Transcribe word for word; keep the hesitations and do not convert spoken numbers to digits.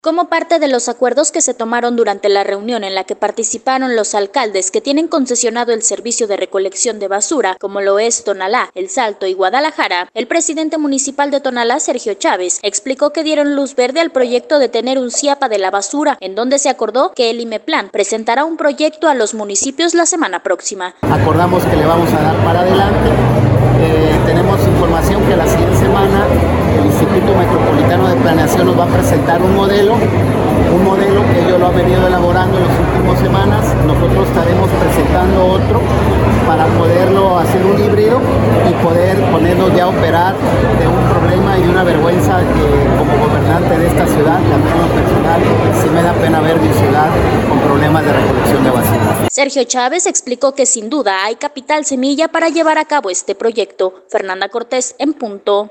Como parte de los acuerdos que se tomaron durante la reunión en la que participaron los alcaldes que tienen concesionado el servicio de recolección de basura, como lo es Tonalá, El Salto y Guadalajara, el presidente municipal de Tonalá, Sergio Chávez, explicó que dieron luz verde al proyecto de tener un CIAPA de la basura, en donde se acordó que el IMEPLAN presentará un proyecto a los municipios la semana próxima. Acordamos que le vamos a dar para adelante. Eh, tenemos información que la siguiente semana el Instituto Metropolitano de Planeación nos va a presentar un modelo, un modelo que ellos lo han venido elaborando en las últimas semanas. Nosotros estaremos presentando otro para poderlo hacer un híbrido y poder ponernos ya a operar de un problema y de una vergüenza que como gobernante de esta ciudad, también en lo personal, sí me da pena ver mi ciudad con problemas de recolección de basura. Sergio Chávez explicó que sin duda hay capital semilla para llevar a cabo este proyecto. Fernanda Cortés, en punto.